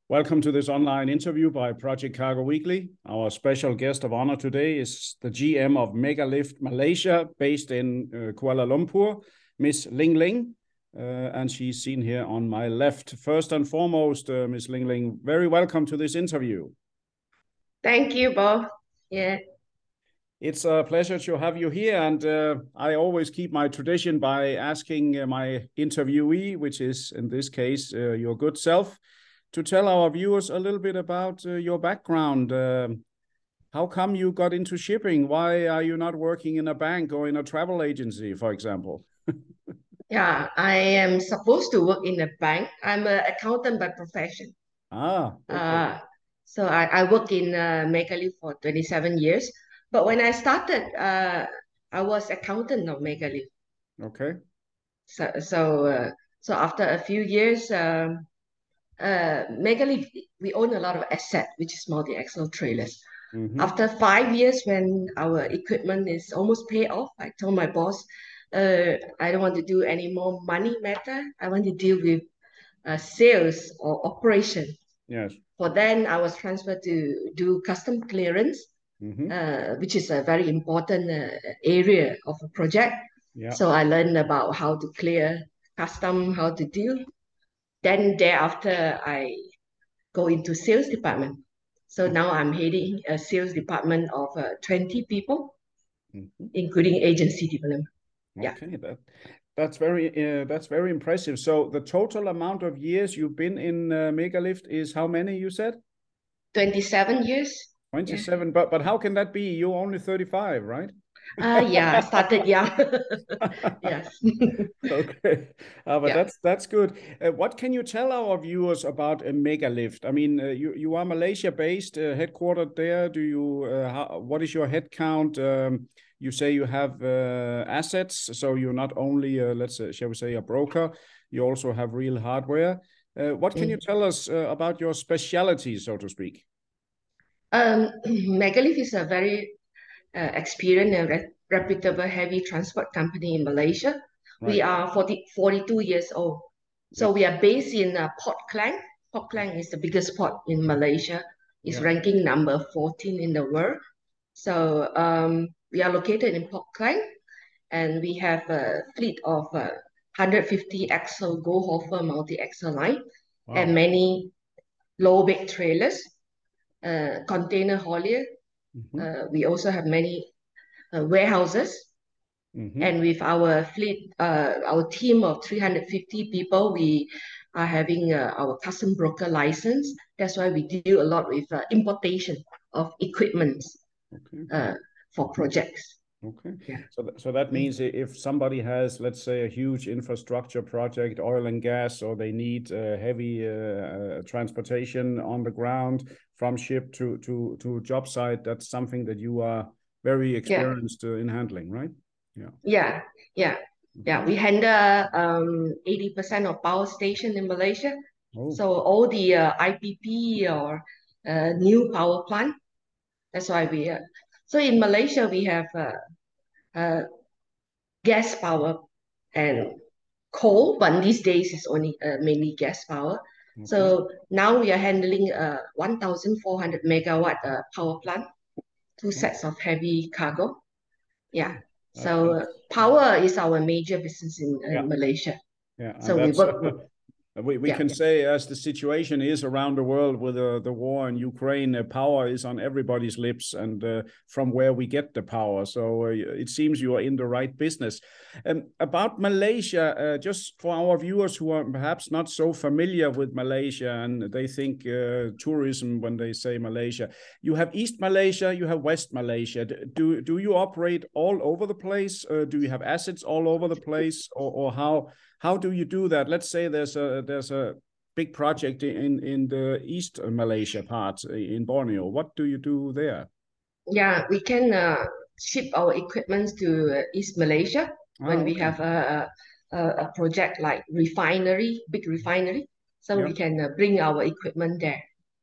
Welcome to this online interview by Project Cargo Weekly. Our special guest of honor today is the GM of Megalift Malaysia, based in Kuala Lumpur, Miss Ling Ling, and she's seen here on my left. First and foremost, Miss Ling Ling, very welcome to this interview. Thank you, Bob. Yeah. It's a pleasure to have you here, and I always keep my tradition by asking my interviewee, which is in this case your good self, to tell our viewers a little bit about your background. How come you got into shipping? Why are you not working in a bank or in a travel agency, for example? Yeah, I am supposed to work in a bank. I'm an accountant by profession. Okay. So I work in Megalift for 27 years. But when I started, I was accountant of Megalift. Okay. So after a few years, Megalift, we own a lot of asset, which is multi-axle trailers. Mm-hmm. After 5 years, when our equipment is almost paid off, I told my boss, I don't want to do any more money matter. I want to deal with sales or operation. Yes. For then, I was transferred to do custom clearance, which is a very important area of a project. Yeah. So I learned about how to clear custom, how to deal. Then thereafter, I go into sales department. So now I'm heading a sales department of 20 people, including agency development. Yeah. Okay, that's very impressive. So the total amount of years you've been in Megalift is how many, you said? 27 years. 27. Yeah. But how can that be? You're only 35, right? Yeah, I started young. Yes. Okay, but Yeah. that's good. What can you tell our viewers about a Megalift? I mean, you are Malaysia based, headquartered there. Do you? What is your head count? You say you have assets, so you're not only, let's say, shall we say, a broker. You also have real hardware. What can you tell us about your specialty, so to speak? Megalift is a very experienced and reputable heavy transport company in Malaysia. Right. We are 42 years old. So we are based in Port Klang. Port Klang is the biggest port in Malaysia. It's ranking number 14 in the world. So we are located in Port Klang, and we have a fleet of 150 axle Go-Hofer multi-axle line. Wow. And many low-bed trailers, container haulier. We also have many warehouses. And with our fleet, our team of 350 people, we are having our custom broker license. That's why we deal a lot with importation of equipment for projects. Okay. Yeah. So that means if somebody has, let's say, a huge infrastructure project, oil and gas, or they need heavy transportation on the ground from ship to job site, that's something that you are very experienced in handling, right? Yeah. We handle 80% of power station in Malaysia. Oh. So all the IPP or new power plant. That's why we. So in Malaysia we have gas power and coal, but these days it's only mainly gas power. Okay. So now we are handling 1,400 megawatt power plant, two sets of heavy cargo. Yeah. So power is our major business in Malaysia. Yeah. So we work. We can say, as the situation is around the world with the war in Ukraine, power is on everybody's lips, and from where we get the power. So it seems you are in the right business. About Malaysia, just for our viewers who are perhaps not so familiar with Malaysia, and they think tourism when they say Malaysia, you have East Malaysia, you have West Malaysia. Do you operate all over the place? Do you have assets all over the place, or how do you do that? Let's say there's a big project in the East Malaysia part in Borneo. What do you do there? Yeah, we can ship our equipment to East Malaysia when we have a project like refinery, big refinery. So we can bring our equipment there.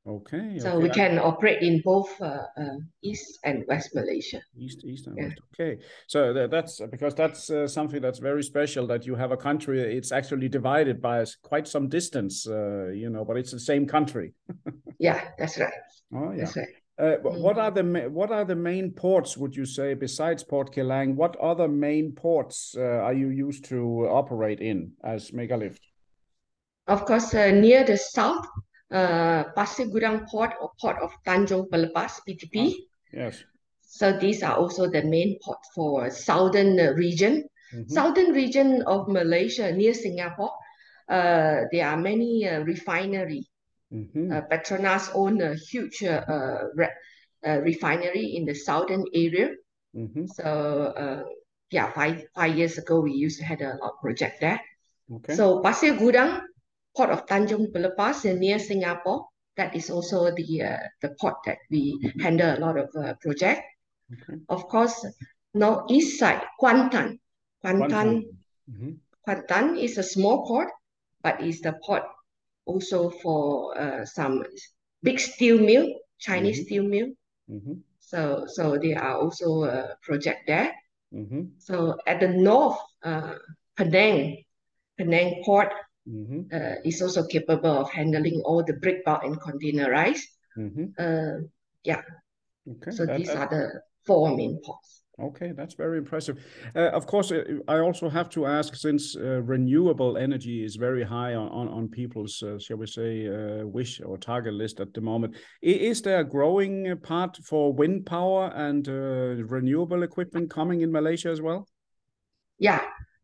Okay, So okay. we can operate in both East and West Malaysia. East and Yeah. West. Okay, so that's because that's something that's very special, that you have a country. It's actually divided by quite some distance, you know, but it's the same country. Yeah, that's right. Oh yeah. That's right. What are the main ports, would you say, besides Port Kelang? What other main ports are you used to operate in as Megalift? Of course, near the south, Pasir Gudang Port or Port of Tanjung Pelepas, PTP. Ah, yes. So these are also the main port for southern region. Southern region of Malaysia near Singapore, there are many refinery. Petronas own a huge refinery in the southern area. So yeah, five years ago we used to have a lot of project there. Okay. So Pasir Gudang, Port of Tanjung Pelepas near Singapore, that is also the port that we handle a lot of project. Okay. Of course, northeast side, Kuantan. Kuantan. Kuantan is a small port, but is the port also for some big steel mill, Chinese steel mill. So there are also a project there. So at the north, Penang port is also capable of handling all the break bulk and containerized. Yeah. Okay. So these are the four main ports. Okay, that's very impressive. Of course, I also have to ask, since renewable energy is very high on people's, shall we say, wish or target list at the moment, is there a growing part for wind power and renewable equipment coming in Malaysia as well? Yeah.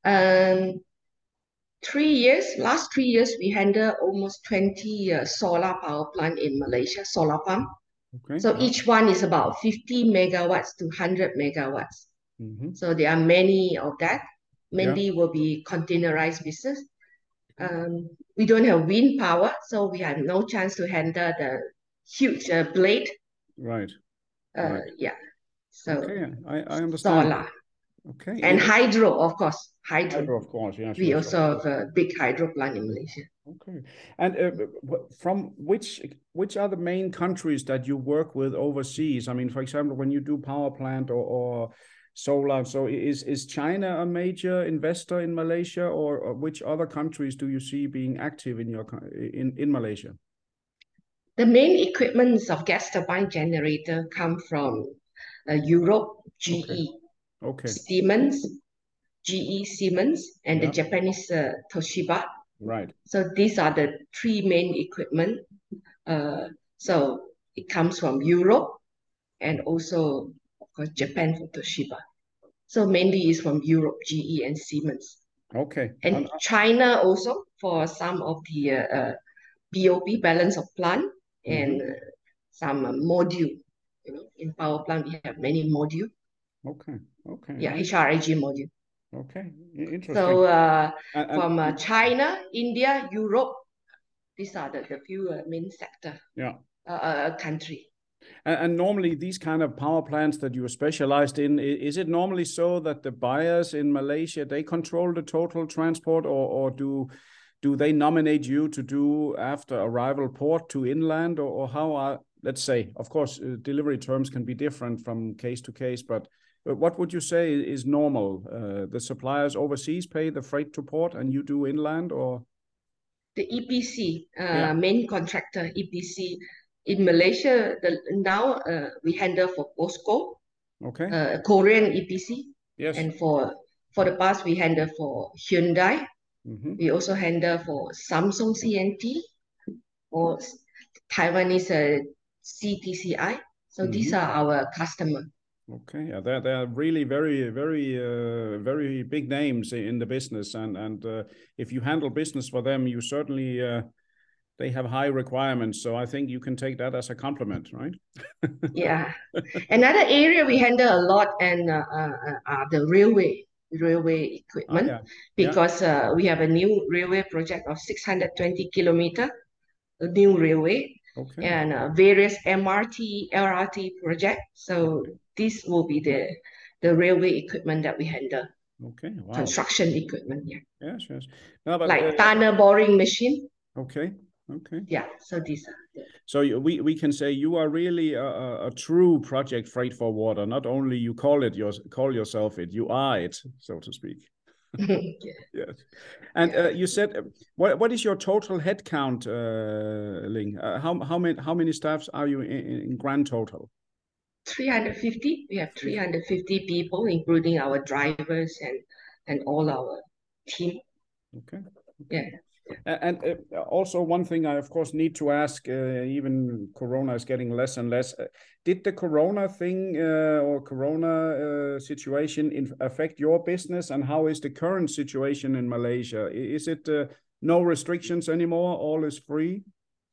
Last 3 years, we handle almost 20 solar power plant in Malaysia, solar farm. Okay. So each one is about 50 megawatts to 100 megawatts. So there are many of that. Mainly will be containerized business. We don't have wind power, so we have no chance to handle the huge blade. Right. Yeah. So okay, I understand. Solar. Okay. And hydro, of course. Hydro, of course, yes. We yes, also have a big hydro plant in Malaysia. Okay. And from which are the main countries that you work with overseas? I mean, for example, when you do power plant or solar, so is China a major investor in Malaysia, or which other countries do you see being active in in Malaysia? The main equipments of gas turbine generator come from Europe, GE, Okay. Siemens, GE, Siemens, and the Yeah. Japanese Toshiba. Right. So these are the three main equipment. So it comes from Europe and also, of course, Japan for Toshiba. So mainly is from Europe, GE, and Siemens. Okay. And China also for some of the BOP, balance of plant, and some module. You know, in power plant we have many module. Okay. Okay. Yeah, HRIG module. Okay. Interesting. So from China, India, Europe, these are the few main sector. Yeah. Country. And normally these kind of power plants that you are specialized in, is it normally so that the buyers in Malaysia, they control the total transport, or do they nominate you to do after arrival port to inland, or how are, let's say, of course, delivery terms can be different from case to case, but what would you say is normal? The suppliers overseas pay the freight to port and you do inland, or? The EPC, main contractor, EPC. In Malaysia, now we handle for POSCO, Korean EPC. Yes. And for the past, we handle for Hyundai. We also handle for Samsung C&T or Taiwanese CTCI. So these are our customers. Okay, yeah, they're really very, very, very big names in the business, and if you handle business for them, you certainly they have high requirements. So I think you can take that as a compliment, right? Yeah. Another area we handle a lot and are the railway equipment, because we have a new railway project of 620 kilometer, a new railway, and various MRT, LRT project. So this will be the railway equipment that we handle. Okay, wow. Construction equipment, yeah. Yes. No, but, like tunnel boring machine. Okay. Okay. Yeah, so these are So we can say you are really a true project freight forwarder. Not only you call yourself it, you are it, so to speak. yeah. Yes. And you said what is your total headcount, Ling? How many staffs are you in grand total? 350. We have 350 people, including our drivers and all our team. Okay. Yeah. And also one thing I of course need to ask, even Corona is getting less and less. Did the Corona thing or Corona situation affect your business, and how is the current situation in Malaysia? Is it no restrictions anymore? All is free?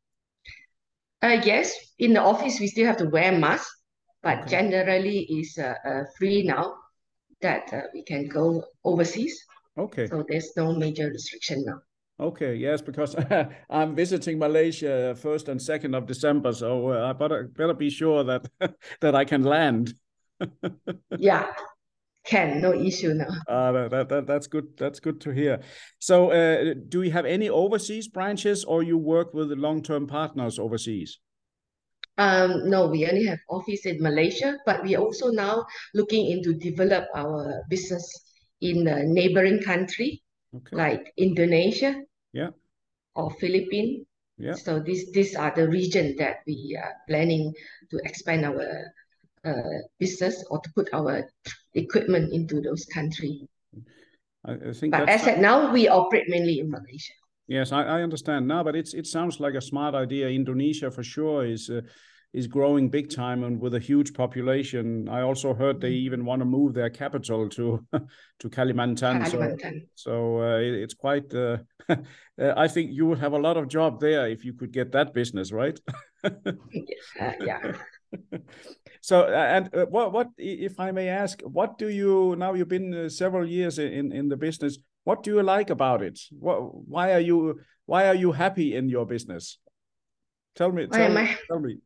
Yes, in the office we still have to wear masks, but Okay. generally is free now that we can go overseas. Okay. So there's no major restriction now. Okay, yes, because I'm visiting Malaysia 1st and 2nd of December, so I better be sure that that I can land. Yeah, no issue now. That's good. That's good to hear. So, do you have any overseas branches, or you work with long-term partners overseas? No, we only have office in Malaysia, but we also now looking into develop our business in the neighboring country Okay. like Indonesia, Yeah, or Philippines. yeah. So these are the region that we are planning to expand our business or to put our equipment into those countries. I think But that's as at now, we operate mainly in Malaysia. yes, I understand now, but it sounds like a smart idea. Indonesia for sure is growing big time and with a huge population. I also heard they even want to move their capital to to Kalimantan. Kalimantan. So it's quite. I think you would have a lot of job there if you could get that business, right? Yeah. So and what if I may ask, what do you now? You've been several years in the business. What do you like about it? Why are you happy in your business? Tell me. Why am I? Tell me.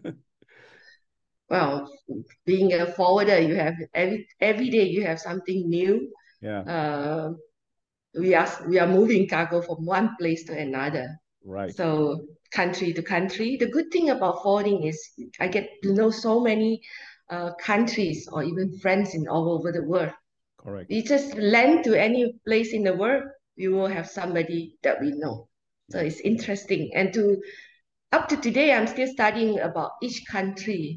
Well, being a forwarder, you have every day you have something new. Yeah. We are moving cargo from one place to another. Right. So country to country. The good thing about forwarding is I get to know so many countries or even friends in all over the world. Correct. We just land to any place in the world, we will have somebody that we know. So Yeah. it's interesting. And up to today, I'm still studying about each country.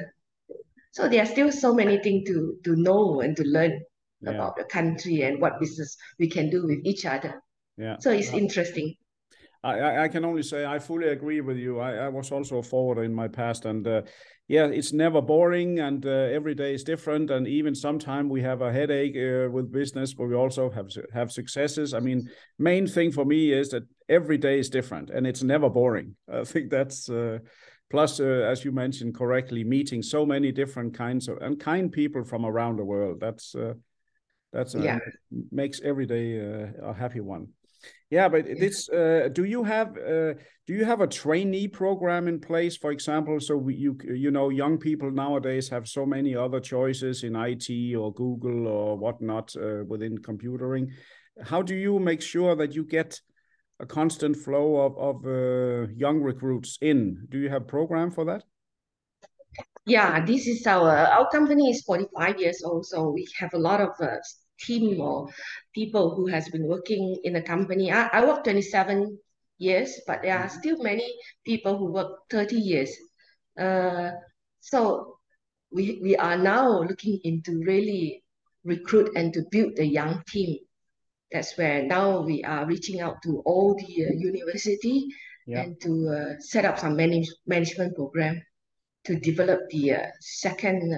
So there are still so many things to know and to learn Yeah. about the country and what business we can do with each other. Yeah. So it's interesting. I can only say I fully agree with you. I was also a forwarder in my past, and yeah, it's never boring, and every day is different. And even sometimes we have a headache with business, but we also have successes. I mean, main thing for me is that every day is different, and it's never boring. I think that's plus, as you mentioned correctly, meeting so many different kinds of and kind people from around the world. That's Yeah. makes every day a happy one. Yeah, but this do you have a trainee program in place, for example? So you know young people nowadays have so many other choices in IT or Google or whatnot within computering. How do you make sure that you get a constant flow of young recruits in? Do you have a program for that? Yeah, this is our company is 45 years old, so we have a lot of team or people who has been working in the company. I work 27 years, but there are still many people who work 30 years. Uh, so we are now looking into really recruit and to build the young team. That's where now we are reaching out to all the university Yeah, and to set up some management program to develop the second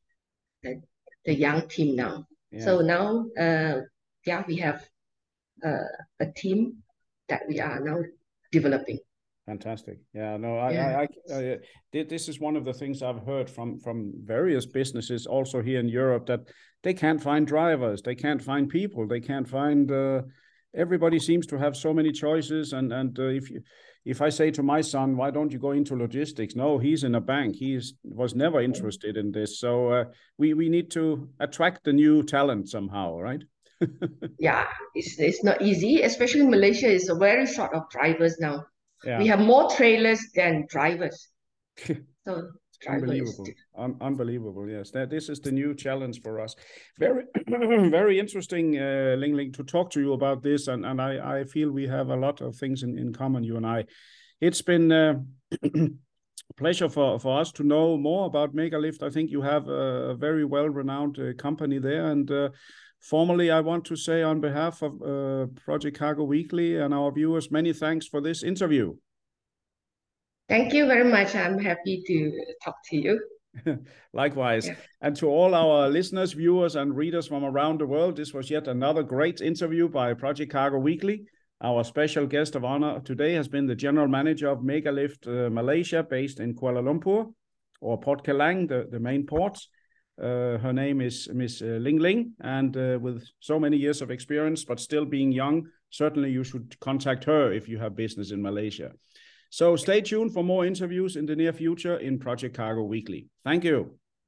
the young team now. yeah. So now, yeah, we have a team that we are now developing. Fantastic. Yeah, no, Yeah. this is one of the things I've heard from various businesses also here in Europe that they can't find drivers, they can't find people, they can't find. Everybody seems to have so many choices, and if I say to my son, why don't you go into logistics? No, he's in a bank. Was never interested in this. So we need to attract the new talent somehow, right? Yeah, it's not easy, especially Malaysia is a very short of drivers now. Yeah. We have more trailers than drivers. So Unbelievable. Unbelievable. Yes, this is the new challenge for us. Very, very interesting, Ling Ling, to talk to you about this. And I feel we have a lot of things in common, you and I. It's been a pleasure for us to know more about Megalift. I think you have a very well-renowned company there. And formally, I want to say on behalf of Project Cargo Weekly and our viewers, many thanks for this interview. Thank you very much. I'm happy to talk to you. Likewise. Yeah. And to all our listeners, viewers, and readers from around the world, this was yet another great interview by Project Cargo Weekly. Our special guest of honor today has been the general manager of Megalift Malaysia, based in Kuala Lumpur, or Port Kelang, the main port. Her name is Miss Ling Ling, and with so many years of experience, but still being young, certainly you should contact her if you have business in Malaysia. So stay tuned for more interviews in the near future in Project Cargo Weekly. Thank you.